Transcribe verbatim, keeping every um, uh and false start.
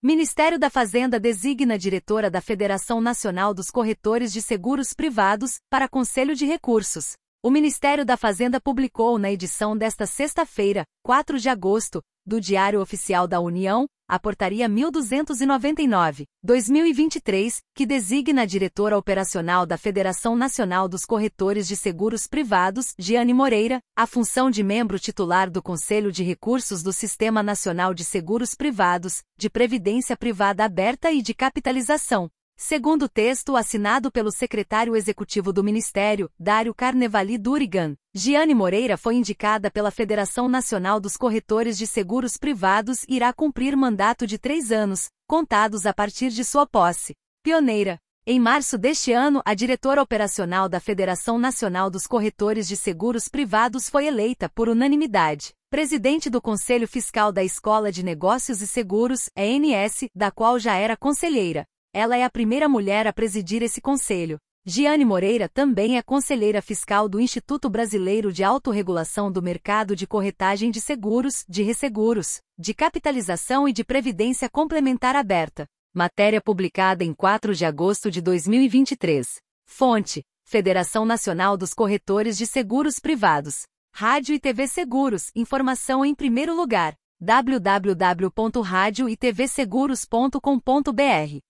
Ministério da Fazenda designa diretora da Federação Nacional dos Corretores de Seguros Privados para Conselho de Recursos. O Ministério da Fazenda publicou na edição desta sexta-feira, quatro de agosto, do Diário Oficial da União, a Portaria mil duzentos e noventa e nove, dois mil e vinte e três, que designa a diretora operacional da Federação Nacional dos Corretores de Seguros Privados, Giane Moreira, a função de membro titular do Conselho de Recursos do Sistema Nacional de Seguros Privados, de Previdência Privada Aberta e de Capitalização. Segundo o texto assinado pelo secretário executivo do Ministério, Dário Carnevali Durigan, Giane Moreira foi indicada pela Federação Nacional dos Corretores de Seguros Privados e irá cumprir mandato de três anos, contados a partir de sua posse. Pioneira. Em março deste ano, a diretora operacional da Federação Nacional dos Corretores de Seguros Privados foi eleita por unanimidade. Presidente do Conselho Fiscal da Escola de Negócios e Seguros, E N S, da qual já era conselheira. Ela é a primeira mulher a presidir esse conselho. Giane Moreira também é conselheira fiscal do Instituto Brasileiro de Autorregulação do Mercado de Corretagem de Seguros, de Resseguros, de Capitalização e de Previdência Complementar Aberta. Matéria publicada em quatro de agosto de dois mil e vinte e três. Fonte: Federação Nacional dos Corretores de Seguros Privados. Rádio e T V Seguros, informação em primeiro lugar. w w w ponto rádio e t v seguros ponto com ponto b r